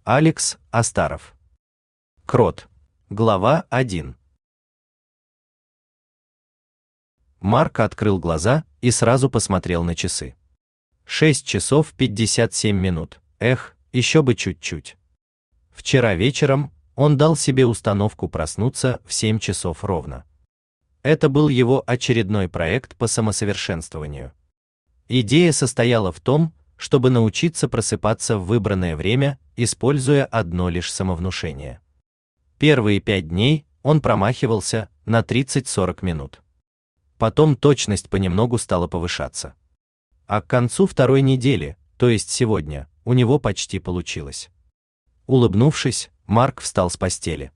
Алекс Астаров. Крот. Глава 1. Марк открыл глаза и сразу посмотрел на часы. 6 часов 57 минут. Эх, еще бы чуть-чуть. Вчера вечером он дал себе установку проснуться в 7 часов ровно. Это был его очередной проект по самосовершенствованию. Идея состояла в том, чтобы научиться просыпаться в выбранное время, используя одно лишь самовнушение. Первые 5 дней он промахивался на 30-40 минут. Потом точность понемногу стала повышаться. А к концу второй недели, то есть сегодня, у него почти получилось. Улыбнувшись, Марк встал с постели.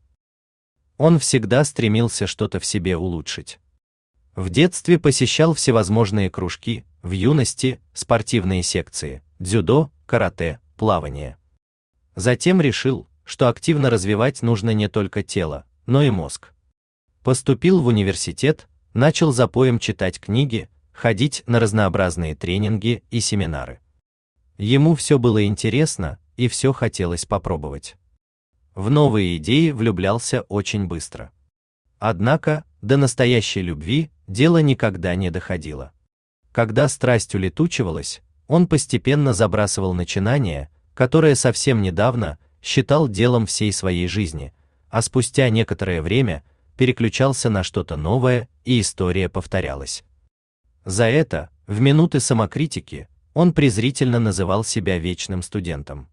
Он всегда стремился что-то в себе улучшить. В детстве посещал всевозможные кружки, в юности спортивные секции, дзюдо, карате, плавание. Затем решил, что активно развивать нужно не только тело, но и мозг. Поступил в университет, начал запоем читать книги, ходить на разнообразные тренинги и семинары. Ему все было интересно, и все хотелось попробовать. В новые идеи влюблялся очень быстро. Однако, до настоящей любви дело никогда не доходило. Когда страсть улетучивалась, он постепенно забрасывал начинание, которое совсем недавно считал делом всей своей жизни, а спустя некоторое время переключался на что-то новое, и история повторялась. За это, в минуты самокритики, он презрительно называл себя вечным студентом.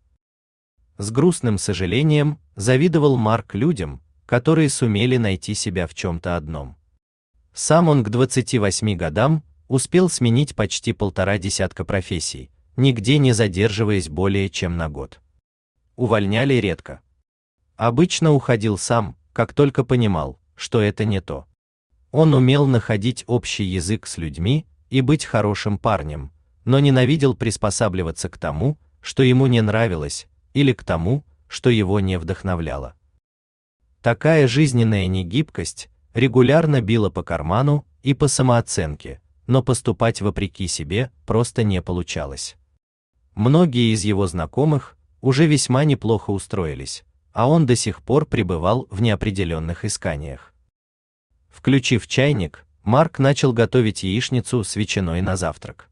С грустным сожалением завидовал Марк людям, которые сумели найти себя в чем-то одном. Сам он к 28 годам успел сменить почти 1,5 десятка профессий, нигде не задерживаясь более чем на год. Увольняли редко. Обычно уходил сам, как только понимал, что это не то. Он умел находить общий язык с людьми и быть хорошим парнем, но ненавидел приспосабливаться к тому, что ему не нравилось, или к тому, что его не вдохновляло. Такая жизненная негибкость регулярно била по карману и по самооценке, но поступать вопреки себе просто не получалось. Многие из его знакомых уже весьма неплохо устроились, а он до сих пор пребывал в неопределенных исканиях. Включив чайник, Марк начал готовить яичницу с ветчиной на завтрак.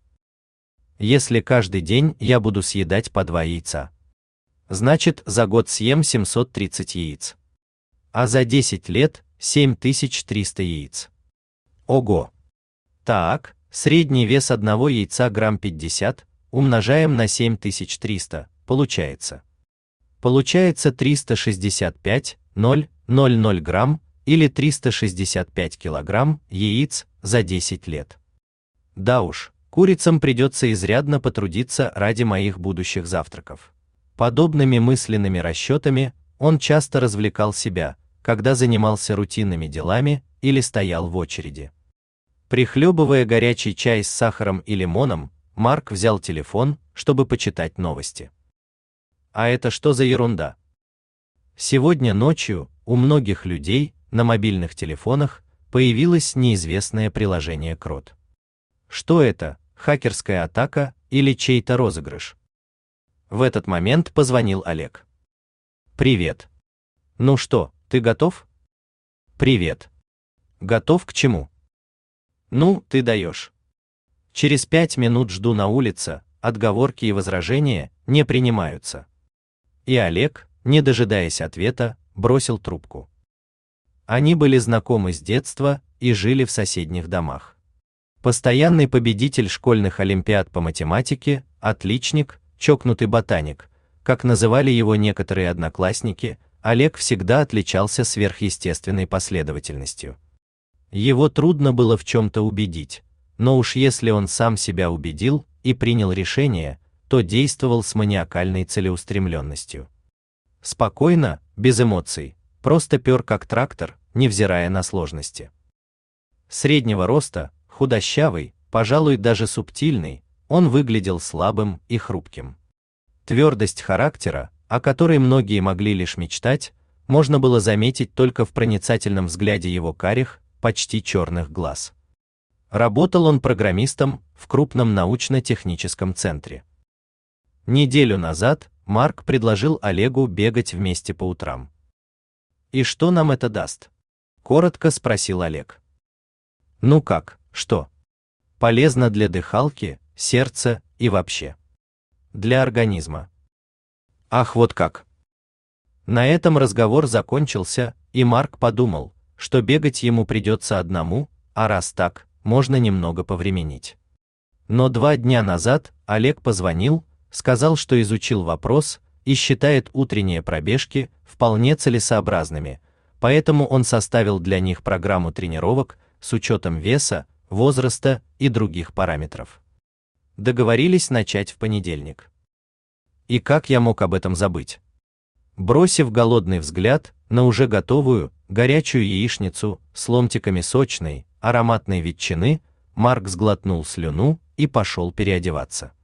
Если каждый день я буду съедать по 2 яйца, значит, за год съем 730 яиц. А за 10 лет 7300 яиц. Ого! Так, средний вес одного яйца грамм 50, умножаем на 7300, получается. Получается 365,000 грамм или 365 килограмм яиц за 10 лет. Да уж, курицам придется изрядно потрудиться ради моих будущих завтраков. Подобными мысленными расчетами он часто развлекал себя, когда занимался рутинными делами или стоял в очереди. Прихлебывая горячий чай с сахаром и лимоном, Марк взял телефон, чтобы почитать новости. А это что за ерунда? Сегодня ночью у многих людей на мобильных телефонах появилось неизвестное приложение Крот. Что это, хакерская атака или чей-то розыгрыш? В этот момент позвонил Олег. Привет. Ну что, ты готов? Привет. Готов к чему? Ну, ты даешь. Через 5 минут жду на улице, отговорки и возражения не принимаются. И Олег, не дожидаясь ответа, бросил трубку. Они были знакомы с детства и жили в соседних домах. Постоянный победитель школьных олимпиад по математике, отличник, чокнутый ботаник, как называли его некоторые одноклассники, Олег всегда отличался сверхъестественной последовательностью. Его трудно было в чем-то убедить, но уж если он сам себя убедил и принял решение, то действовал с маниакальной целеустремленностью. Спокойно, без эмоций, просто пер как трактор, невзирая на сложности. Среднего роста, худощавый, пожалуй, даже субтильный, он выглядел слабым и хрупким. Твердость характера, о которой многие могли лишь мечтать, можно было заметить только в проницательном взгляде его карих, почти черных глаз. Работал он программистом в крупном научно-техническом центре. Неделю назад Марк предложил Олегу бегать вместе по утрам. «И что нам это даст?» — коротко спросил Олег. «Ну как, что? Полезно для дыхалки, сердца и вообще. Для организма». «Ах, вот как!» На этом разговор закончился, и Марк подумал, что бегать ему придется одному, а раз так, можно немного повременить. Но 2 дня назад Олег позвонил, сказал, что изучил вопрос и считает утренние пробежки вполне целесообразными, поэтому он составил для них программу тренировок с учетом веса, возраста и других параметров. Договорились начать в понедельник. И как я мог об этом забыть? Бросив голодный взгляд на уже готовую, горячую яичницу с ломтиками сочной, ароматной ветчины, Марк сглотнул слюну и пошел переодеваться.